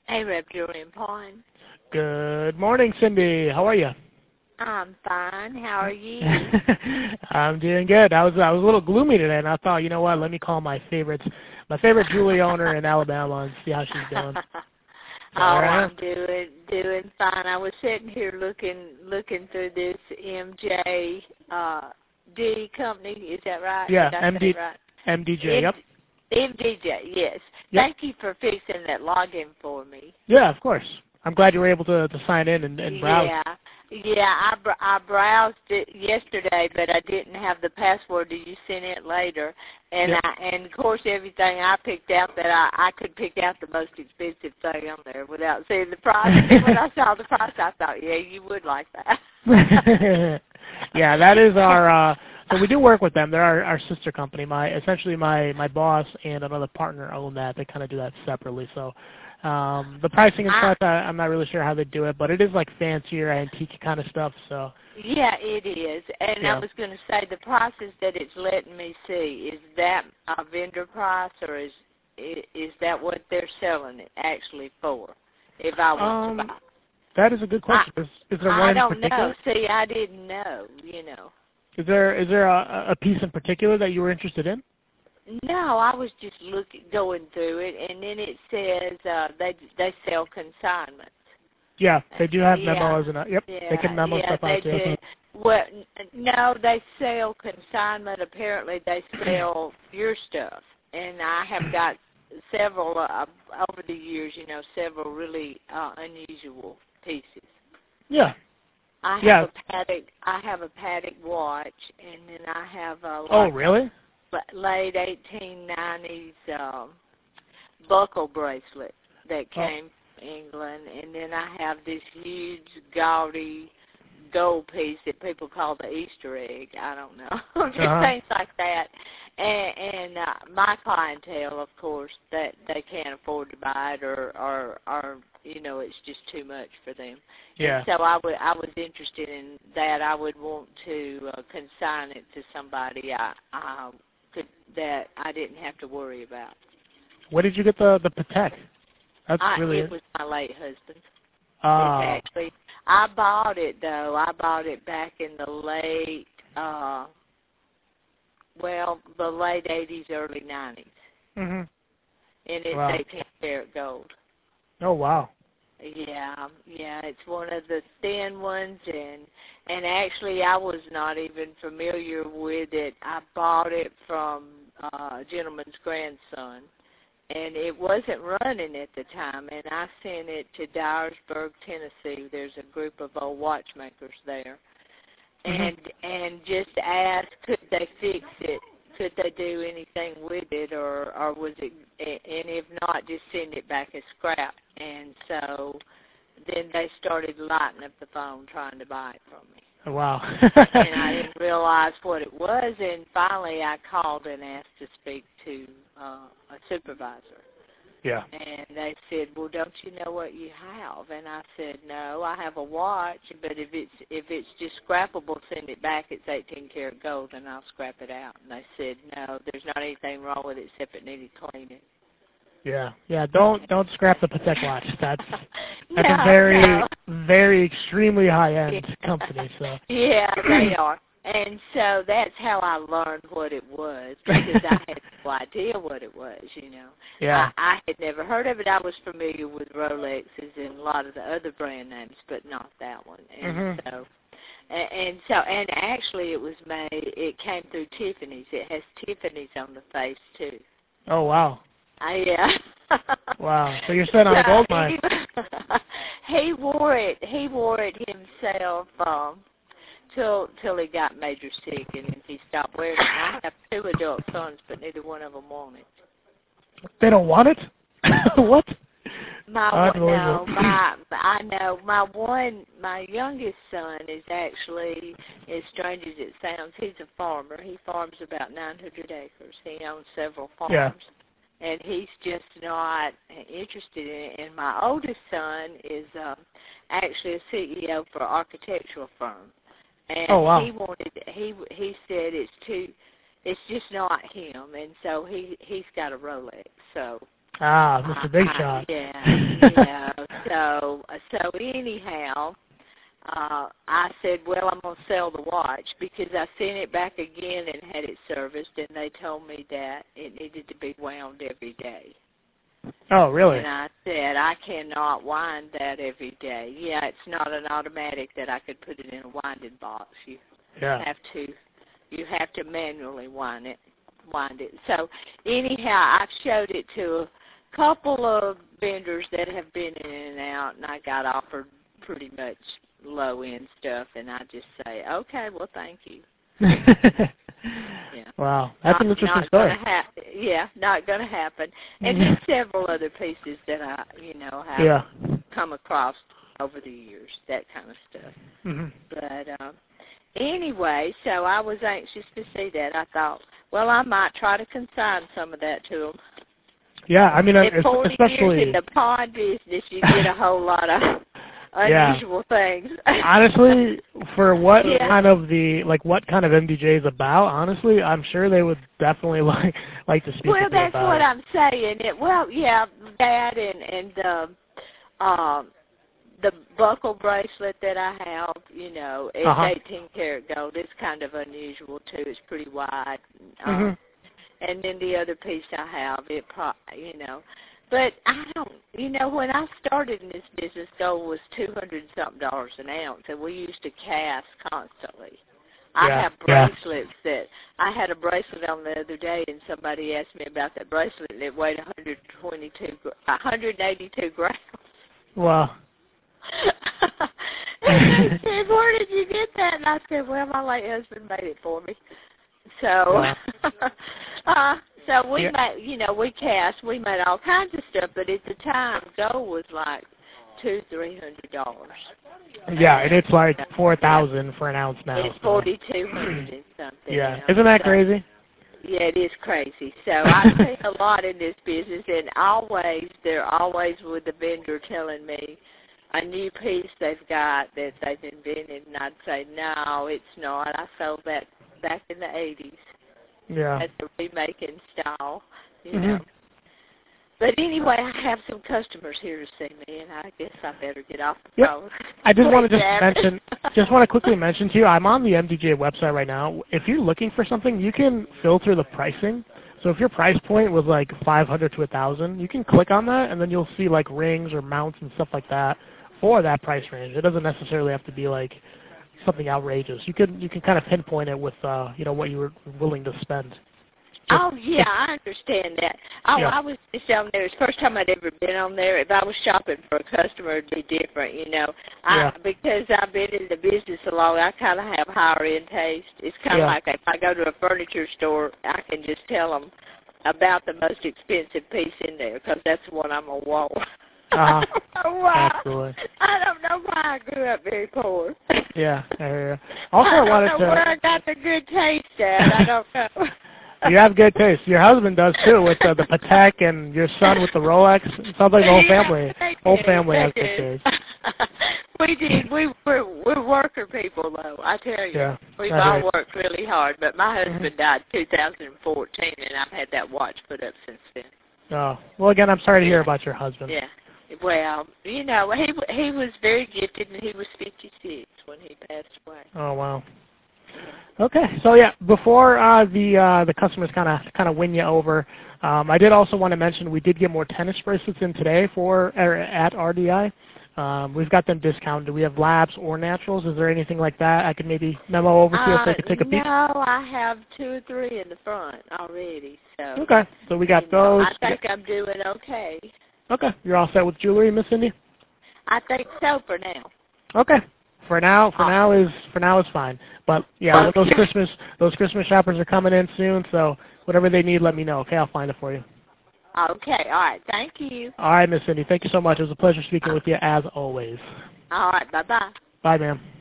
Hey, Rep. Julian Pond. Good morning, Cindy. How are you? I'm fine. How are you? I'm doing good. I was a little gloomy today, and I thought, you know what? Let me call my favorite Julie owner in Alabama and see how she's doing. I'm doing fine. I was sitting here looking through this MJ D company. Is that right? Yeah, Did I say it right? MDJ. Yep. MDJ. Yes. Yep. Thank you for fixing that login for me. Yeah, of course. I'm glad you were able to sign in and browse. Yeah. I browsed it yesterday, but I didn't have the password. You sent it later, and Yep. and of course everything I picked out that I could pick out the most expensive thing on there without seeing the price. And when I saw the price, I thought, yeah, you would like that. Yeah, that is our. So we do work with them. They're our sister company. My boss and another partner own that. They kind of do that separately. So the pricing and stuff, I'm not really sure how they do it, but it is like fancier antique kind of stuff. So yeah, it is. And yeah. I was going to say the prices that it's letting me see, is that a vendor price, or is that what they're selling it actually for? If I want to buy. That is a good question. Is there one I in don't particular? know. See, I didn't know. Is there a piece in particular that you were interested in? No, I was just going through it, and then it says they sell consignments. Yeah, they do have memos Yeah. and yep, Yeah, they can memo stuff out they too. do. Well, no, they sell consignment. Apparently, they sell your stuff, and I have got several over the years. Several really unusual pieces. Yeah. I have a Patek watch, and then I have a really? late 1890s buckle bracelet that came from England, and then I have this huge gaudy gold piece that people call the Easter egg. I don't know, just things like that. And my clientele, of course, that they can't afford to buy it, or it's just too much for them. Yeah. And so I was interested in that. I would want to consign it to somebody that I didn't have to worry about. Where did you get the Patek? That's really. It was my late husband. Exactly. I bought it though. I bought it back in the late, the late 80s, early 90s. Mhm. And it's 18 karat gold. Oh wow. Yeah, it's one of the thin ones, and actually I was not even familiar with it. I bought it from a gentleman's grandson, and it wasn't running at the time, and I sent it to Dyersburg, Tennessee. There's a group of old watchmakers there, and just asked, could they fix it? Could they do anything with it, or was it? And if not, just send it back as scrap. And so then they started lighting up the phone trying to buy it from me. Oh, wow. And I didn't realize what it was, and finally I called and asked to speak to a supervisor. Yeah. And they said, well, don't you know what you have? And I said, no, I have a watch, but if it's just scrappable, send it back. It's 18 karat gold, and I'll scrap it out. And they said, no, there's not anything wrong with it except it needed cleaning. Yeah. Don't scrap the Patek watch. That's a very very extremely high end company. So yeah, they are. And so that's how I learned what it was, because I had no idea what it was, Yeah. I had never heard of it. I was familiar with Rolexes and a lot of the other brand names, but not that one. And and actually it came through Tiffany's. It has Tiffany's on the face, too. Oh, wow. Yeah. Wow. So you're set on a gold mine. He wore it himself till he got major sick, and then he stopped wearing it. And I have 2 adult sons, but neither one of them want it. They don't want it? What? I know. My youngest son is actually, as strange as it sounds, he's a farmer. He farms about 900 acres. He owns several farms. Yeah. And he's just not interested in it. And my oldest son is actually a CEO for an architectural firm. And oh, wow. he said it's just not him, and so he's got a Rolex. So Ah, Mr. Big Shot. Yeah. So anyhow, I said, well, I'm going to sell the watch because I sent it back again and had it serviced, and they told me that it needed to be wound every day. Oh, really? And I said, I cannot wind that every day. Yeah, it's not an automatic that I could put it in a winding box. You have to manually wind it. So anyhow, I've showed it to a couple of vendors that have been in and out, and I got offered pretty much low-end stuff, and I just say, okay, well, thank you. Yeah. Wow, that's an interesting story. Not going to happen. And there's several other pieces that I, have come across over the years, that kind of stuff. Mm-hmm. But anyway, so I was anxious to see that. I thought, well, I might try to consign some of that to them. Yeah, I mean, in 40 especially years in the pawn business, you get a whole lot of unusual things. Honestly, for what kind of MDJ is about, honestly, I'm sure they would definitely like to speak to you about it. Well, that's what I'm saying. That and the buckle bracelet that I have, it's 18 karat gold. It's kind of unusual too. It's pretty wide. And then the other piece I have, But I don't, when I started in this business, gold was $200-something an ounce, and we used to cast constantly. I have bracelets that, I had a bracelet on the other day, and somebody asked me about that bracelet, and it weighed 182 grams. Wow. And they said, where did you get that? And I said, well, my late husband made it for me. So, so we made, we cast, we made all kinds of stuff, but at the time, gold was like $200-300. Yeah, and it's like $4,000 for an ounce now. It's $4,200 and something. Yeah, isn't that crazy? Yeah, it is crazy. So I've seen a lot in this business, and they're always with the vendor telling me a new piece they've got that they've invented, and I'd say, no, it's not. I sold that back in the 80s. Yeah. That's a remaking style, know. But anyway, I have some customers here to see me, and I guess I better get off the phone. I just want to quickly mention to you, I'm on the MDJ website right now. If you're looking for something, you can filter the pricing. So if your price point was like $500 to $1,000, you can click on that, and then you'll see like rings or mounts and stuff like that for that price range. It doesn't necessarily have to be like something outrageous. You can kind of pinpoint it with what you were willing to spend. I understand that. I was just on there. It's the first time I'd ever been on there. If I was shopping for a customer, it'd be different, Because I've been in the business so long, I kind of have higher-end taste. It's kind of like if I go to a furniture store, I can just tell them about the most expensive piece in there because that's the one I'm going to want. I don't know why. Absolutely. I don't know why I grew up very poor. Yeah, I hear you. Also, I don't know where I got the good taste at. I don't know. You have good taste. Your husband does too, with the Patek, and your son with the Rolex. It sounds like the whole family has good taste. We did. We're worker people, though. I tell you, we've all worked really hard. But my husband died 2014, and I've had that watch put up since then. Oh, well, again, I'm sorry to hear about your husband. Yeah. Well, he was very gifted, and he was 56 when he passed away. Oh, wow. Okay, so before the customers kind of win you over, I did also want to mention we did get more tennis bracelets in today at RDI. We've got them discounted. We have labs or naturals. Is there anything like that I could maybe memo over to you if they could take a peek? No, I have 2 or 3 in the front already. So okay, so we got those. I think I'm doing okay. Okay, you're all set with jewelry, Miss Cindy? I think so for now. Okay. For now is fine. But those Christmas shoppers are coming in soon, so whatever they need, let me know. Okay, I'll find it for you. Okay, all right. Thank you. All right, Miss Cindy. Thank you so much. It was a pleasure speaking with you as always. All right. Bye-bye. Bye, ma'am.